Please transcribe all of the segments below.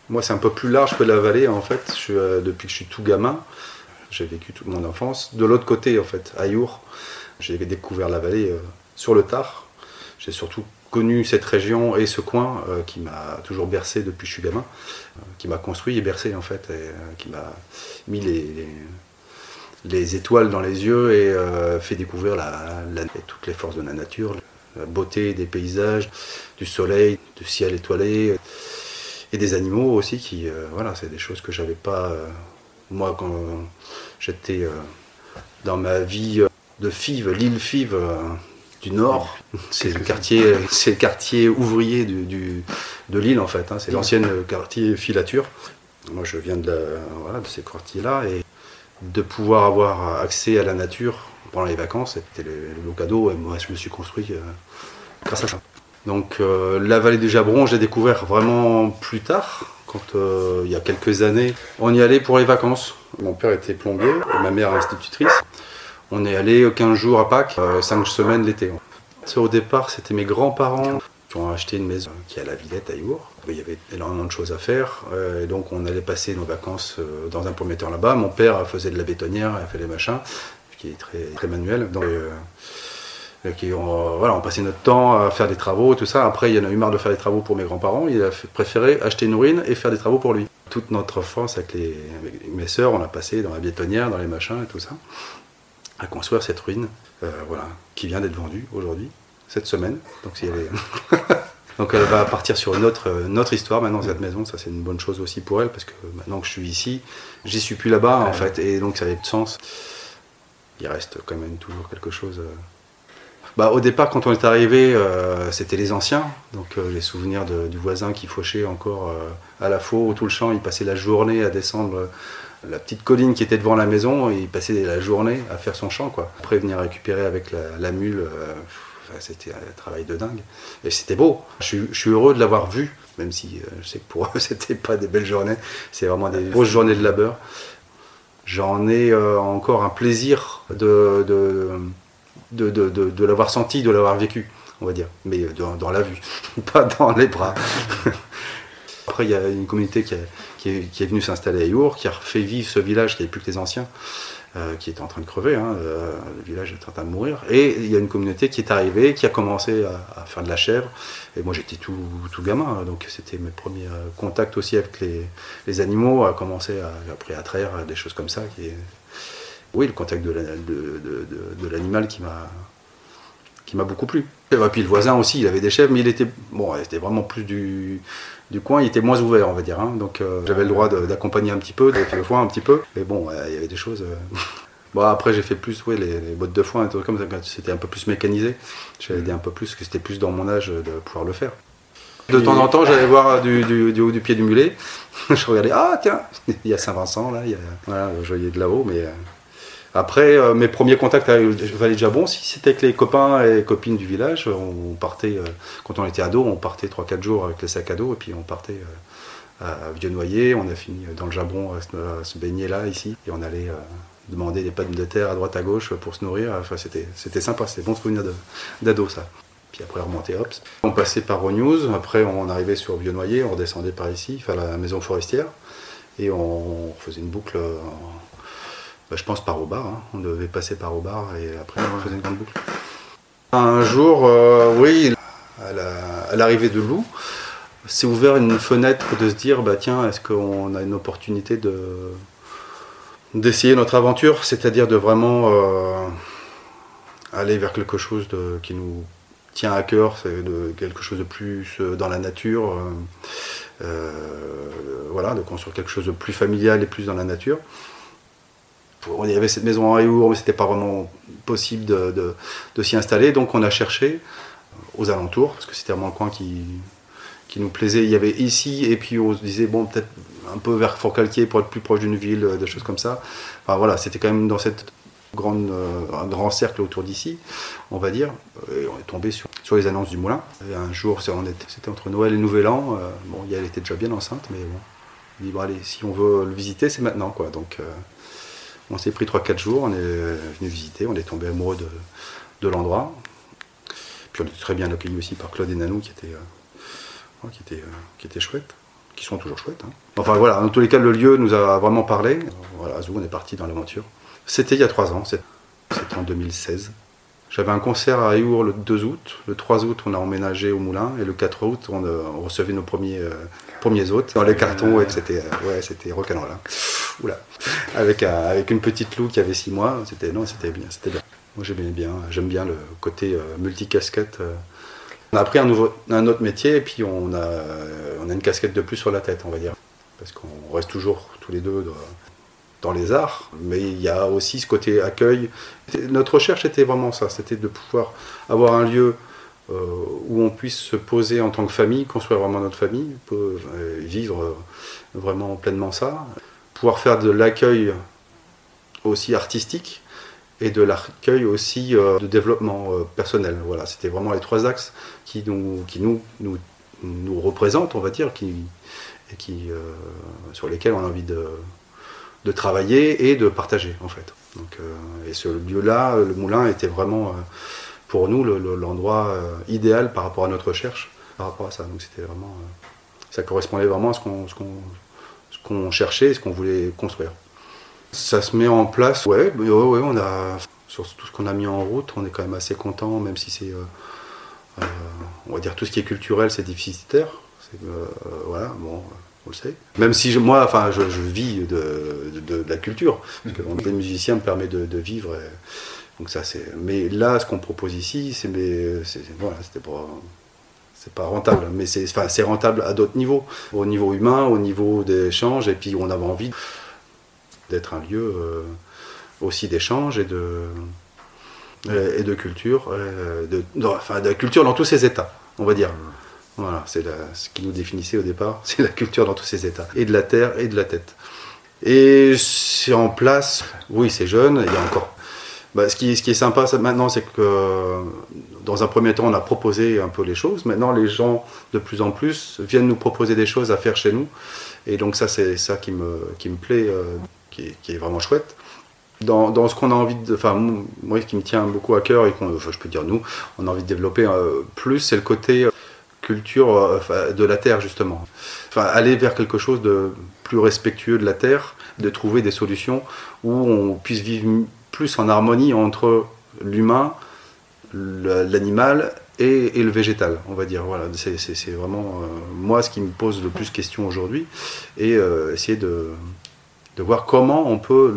Moi, c'est un peu plus large que la vallée, en fait. Depuis que je suis tout gamin, j'ai vécu toute mon enfance. De l'autre côté, en fait, à Your, j'ai découvert la vallée sur le tard. J'ai surtout connu cette région et ce coin qui m'a toujours bercé depuis que je suis gamin, qui m'a construit et bercé, en fait, et qui m'a mis les étoiles dans les yeux et fait découvrir toutes les forces de la nature, la beauté des paysages, du soleil, du ciel étoilé. Et des animaux aussi qui, voilà, c'est des choses que j'avais pas, moi, quand j'étais dans ma vie de Fives, l'île Fives du Nord. C'est le quartier ouvrier de l'île, en fait. Hein. C'est l'ancienne quartier Filature. Moi, je viens voilà, de ces quartiers-là. Et de pouvoir avoir accès à la nature pendant les vacances, c'était le cadeau. Et moi, je me suis construit grâce à ça. Donc la vallée du Jabron, j'ai découvert vraiment plus tard, quand il y a quelques années. On y allait pour les vacances. Mon père était plombier, et ma mère institutrice. On est allé 15 jours à Pâques, 5 semaines l'été. Au départ, c'était mes grands-parents qui ont acheté une maison qui est à la Villette à Your. Il y avait énormément de choses à faire, et donc on allait passer nos vacances dans un premier temps là-bas. Mon père faisait de la bétonnière, il fait des machins, qui est très, très manuel. Donc, voilà, on passait notre temps à faire des travaux et tout ça. Après, il en a eu marre de faire des travaux pour mes grands-parents. Il a préféré acheter une ruine et faire des travaux pour lui. Toute notre enfance avec mes sœurs, on a passé dans la bétonnière, dans les machins et tout ça, à construire cette ruine, voilà, qui vient d'être vendue aujourd'hui, cette semaine. Donc elle va partir sur notre histoire maintenant, cette maison. Ça, c'est une bonne chose aussi pour elle, parce que maintenant que je suis ici, j'y suis plus là-bas, en fait, et donc ça avait de sens. Il reste quand même toujours quelque chose... au départ, quand on est arrivé, c'était les anciens, donc les souvenirs du voisin qui fauchait encore à la faux tout le champ. Il passait la journée à descendre la petite colline qui était devant la maison, et il passait la journée à faire son champ, quoi. Après, venir récupérer avec la mule, c'était un travail de dingue. Et c'était beau. Je suis heureux de l'avoir vu, même si je sais que pour eux, c'était pas des belles journées. C'est vraiment des grosses journées de labeur. J'en ai encore un plaisir de l'avoir senti, de l'avoir vécu, on va dire, mais dans la vue, pas dans les bras. Après, il y a une communauté qui est venue s'installer à Your, qui a fait vivre ce village qui n'avait plus que les anciens, qui était en train de crever, hein, le village était en train de mourir. Et il y a une communauté qui est arrivée, qui a commencé à faire de la chèvre. Et moi, j'étais tout gamin, donc c'était mes premiers contacts aussi avec les animaux, à commencer après à traire, des choses comme ça. Oui, le contact de l'animal qui m'a beaucoup plu. Et puis le voisin aussi, il avait des chèvres, mais il était vraiment plus du coin, il était moins ouvert, on va dire. Hein. Donc j'avais le droit d'accompagner un petit peu, de faire le foin un petit peu. Mais bon, il y avait des choses... après, j'ai fait plus les bottes de foin, et tout comme ça, quand c'était un peu plus mécanisé. J'avais aidé un peu plus, que c'était plus dans mon âge de pouvoir le faire. De temps en temps, j'allais voir du haut du pied du mulet. Je regardais, ah tiens, il y a Saint-Vincent là, voilà, je voyais de là-haut, mais... Après, mes premiers contacts avec la vallée de Jabron, c'était avec les copains et copines du village. On partait, quand on était ado, on partait 3-4 jours avec les sacs à dos, et puis on partait à Vieux-Noyer. On a fini dans le Jabron à se baigner là, ici, et on allait demander des pommes de terre à droite à gauche pour se nourrir. Enfin, c'était sympa, c'était bon souvenir d'ado, ça. Puis après, on remontait, hop. On passait par Rognouz, après on arrivait sur Vieux-Noyer, on redescendait par ici, enfin la maison forestière, et on faisait une boucle... je pense par Aubard, hein. On devait passer par Aubard et après on faisait une grande boucle. Un jour, oui, à l'arrivée de Loup, s'est ouvert une fenêtre de se dire, tiens, est-ce qu'on a une opportunité d'essayer notre aventure, c'est-à-dire de vraiment aller vers quelque chose qui nous tient à cœur, c'est quelque chose de plus dans la nature, voilà, de construire quelque chose de plus familial et plus dans la nature. Il y avait cette maison à Your, mais c'était pas vraiment possible de s'y installer, donc on a cherché aux alentours, parce que c'était vraiment le coin qui nous plaisait. Il y avait ici, et puis on se disait, bon, peut-être un peu vers Forcalquier pour être plus proche d'une ville, des choses comme ça. Enfin voilà, c'était quand même dans cette un grand cercle autour d'ici, on va dire. Et on est tombé sur les annonces du moulin. Et un jour, c'était entre Noël et Nouvel An. Elle était déjà bien enceinte, mais bon, on dit, bon allez, si on veut le visiter, c'est maintenant, quoi. Donc on s'est pris 3-4 jours, on est venu visiter, on est tombé amoureux de l'endroit. Puis on était très bien accueillis aussi par Claude et Nanou qui étaient chouettes, qui sont toujours chouettes. Hein. Enfin voilà, dans tous les cas, le lieu nous a vraiment parlé. Voilà, Azou, on est parti dans l'aventure. C'était il y a 3 ans, c'était en 2016. J'avais un concert à Eour le 2 août. Le 3 août, on a emménagé au Moulin. Et le 4 août, on recevait nos premiers hôtes dans les cartons. Et c'était rock'n'roll. Hein. Oula. Avec une petite Lou qui avait 6 mois. C'était bien. Moi, j'aime bien le côté multicasquette. On a appris un autre métier et puis on a une casquette de plus sur la tête, on va dire. Parce qu'on reste toujours tous les deux dans les arts, mais il y a aussi ce côté accueil. Notre recherche était vraiment ça, c'était de pouvoir avoir un lieu où on puisse se poser en tant que famille, construire vraiment notre famille, vivre vraiment pleinement ça, pouvoir faire de l'accueil aussi artistique et de l'accueil aussi de développement personnel. Voilà, c'était vraiment les 3 axes qui nous représentent, on va dire, sur lesquels on a envie de travailler et de partager, en fait. Donc, et ce lieu-là, le Moulin, était vraiment, pour nous, l'endroit idéal par rapport à notre recherche, par rapport à ça. Donc c'était vraiment, ça correspondait vraiment à ce qu'on cherchait, ce qu'on voulait construire. Ça se met en place, ouais, on a, sur tout ce qu'on a mis en route, on est quand même assez content, même si c'est, on va dire, tout ce qui est culturel, c'est déficitaire. Voilà, bon, on le sait. Même si je vis de la culture, parce que être musicien me permet de vivre. Donc ça, mais là, ce qu'on propose ici, c'est pas rentable, mais c'est rentable à d'autres niveaux, au niveau humain, au niveau des échanges, et puis on avait envie d'être un lieu aussi d'échange et de culture, de culture dans tous ses états, on va dire. Voilà, c'est ce qui nous définissait au départ, c'est la culture dans tous ses états, et de la terre et de la tête. Et c'est en place, oui, c'est jeune, il y a encore. Ce qui est sympa maintenant, c'est que dans un premier temps, on a proposé un peu les choses. Maintenant, les gens, de plus en plus, viennent nous proposer des choses à faire chez nous. Et donc ça, c'est ça qui me plaît, qui est vraiment chouette. Dans ce qu'on a envie de... Enfin, moi, ce qui me tient beaucoup à cœur, et je peux dire nous, on a envie de développer plus, c'est le côté culture de la terre, justement. Enfin, aller vers quelque chose de plus respectueux de la terre, de trouver des solutions où on puisse vivre plus en harmonie entre l'humain, l'animal et le végétal, on va dire. Voilà, c'est vraiment moi ce qui me pose le plus de questions aujourd'hui, et essayer de voir comment on peut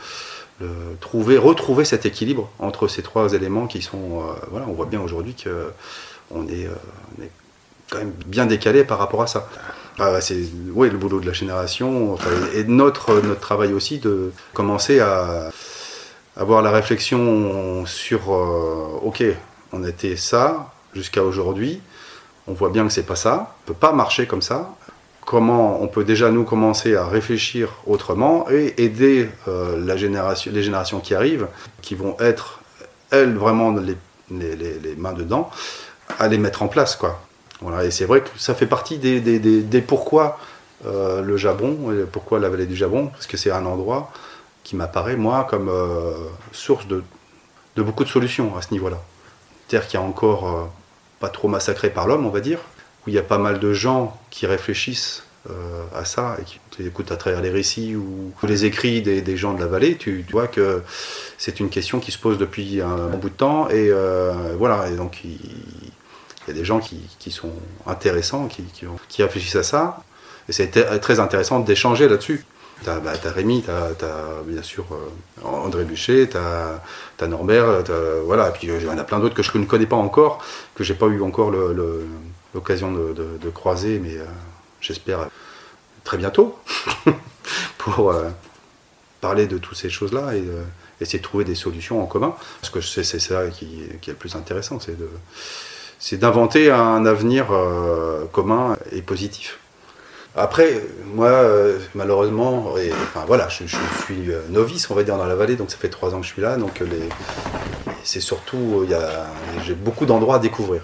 retrouver cet équilibre entre ces 3 éléments qui sont... voilà, on voit bien aujourd'hui qu'on est quand même bien décalé par rapport à ça. C'est le boulot de la génération, et notre travail aussi, de commencer à avoir la réflexion sur ok, on était ça jusqu'à aujourd'hui, on voit bien que c'est pas ça, on peut pas marcher comme ça. Comment on peut déjà nous commencer à réfléchir autrement et aider les générations qui arrivent, qui vont être elles vraiment les mains dedans, à les mettre en place, quoi. Voilà, et c'est vrai que ça fait partie des pourquoi le Jabron, et pourquoi la vallée du Jabron, parce que c'est un endroit qui m'apparaît, moi, comme source de beaucoup de solutions à ce niveau-là. Terre qui est encore pas trop massacrée par l'homme, on va dire, où il y a pas mal de gens qui réfléchissent à ça, et qui écoutent à travers les récits ou les écrits des gens de la vallée, tu vois que c'est une question qui se pose depuis un bon bout de temps, et voilà, et donc il y a des gens qui sont intéressants, qui réfléchissent à ça, et c'est très intéressant d'échanger là-dessus. T'as Rémi, t'as bien sûr André Buchet, t'as Norbert, voilà, et puis il y en a plein d'autres que je ne connais pas encore, que j'ai pas eu encore l'occasion de croiser, mais j'espère très bientôt pour parler de toutes ces choses-là et essayer de trouver des solutions en commun, parce que c'est ça qui est le plus intéressant, c'est d'inventer un avenir commun et positif. Après, moi, malheureusement, voilà, je suis novice, on va dire, dans la vallée, donc ça fait 3 ans que je suis là, donc c'est surtout, j'ai beaucoup d'endroits à découvrir.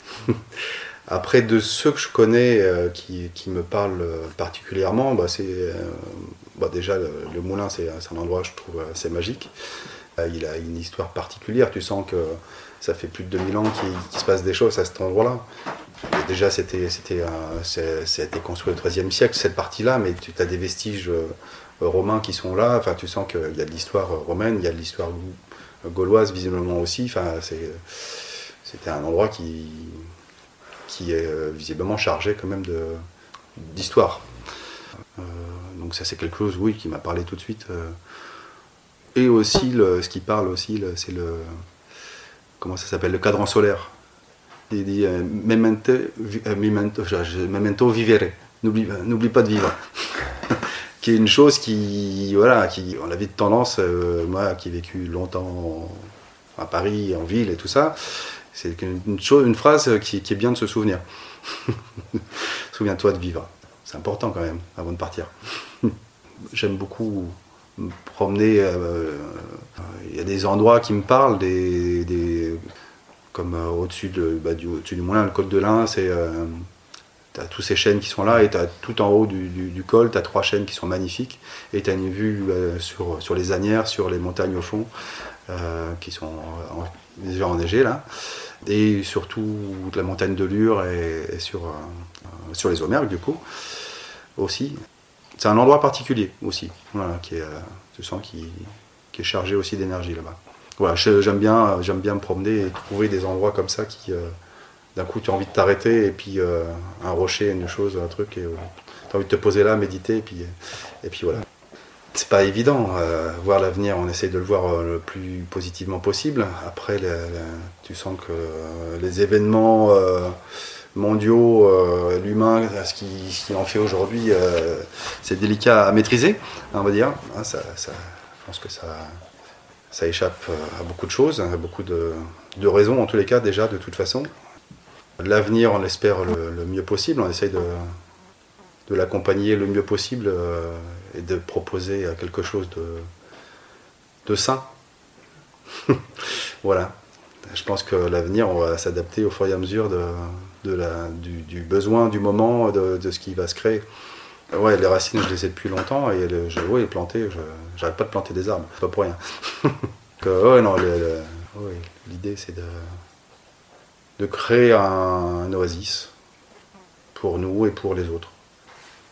Après, de ceux que je connais qui me parlent particulièrement, c'est déjà le Moulin, c'est un endroit, je trouve, assez magique. Il a une histoire particulière, tu sens que ça fait plus de 2000 ans qu'il se passe des choses à cet endroit-là. Et déjà, ça a été construit au XIIIe siècle, cette partie-là, mais tu as des vestiges romains qui sont là. Enfin, tu sens qu'il y a de l'histoire romaine, il y a de l'histoire gauloise visiblement aussi. Enfin, c'était un endroit qui est visiblement chargé quand même d'histoire. Donc ça, c'est quelque chose, oui, qui m'a parlé tout de suite. Et aussi, ce qui parle aussi, c'est comment ça s'appelle, le cadran solaire. Il dit memento vivere, n'oublie pas de vivre. Qui est une chose on a vite tendance, moi qui ai vécu longtemps à Paris, en ville et tout ça, c'est une phrase qui est bien de se souvenir. Souviens-toi de vivre. C'est important quand même, avant de partir. J'aime beaucoup me promener. Il y a des endroits qui me parlent, comme au-dessus du Moulin, le Col de l'Ain, tu as tous ces chênes qui sont là, et tu as tout en haut du col, tu as 3 chênes qui sont magnifiques, et tu as une vue sur les Asnières, sur les montagnes au fond, qui sont déjà enneigées là, et surtout la montagne de Lure et sur les Aumergues du coup, aussi. C'est un endroit particulier aussi, voilà, tu sens qui est chargé aussi d'énergie là-bas. Voilà, j'aime bien me promener et trouver des endroits comme ça qui, d'un coup, tu as envie de t'arrêter, et puis un rocher, une chose, un truc, et tu as envie de te poser là, méditer, et puis voilà. C'est pas évident, voir l'avenir, on essaye de le voir le plus positivement possible. Après, tu sens que les événements mondiaux, l'humain, ce qu'il en fait aujourd'hui, c'est délicat à maîtriser, on va dire. Je pense que ça échappe à beaucoup de choses, à beaucoup de raisons en tous les cas déjà de toute façon. L'avenir, on l'espère le mieux possible, on essaye de l'accompagner le mieux possible et de proposer quelque chose de sain. Voilà. Je pense que l'avenir, on va s'adapter au fur et à mesure du besoin, du moment, de ce qui va se créer. Ouais, les racines, je les ai depuis longtemps, et planter, j'arrête pas de planter des arbres, c'est pas pour rien. L'idée, c'est de créer un oasis pour nous et pour les autres.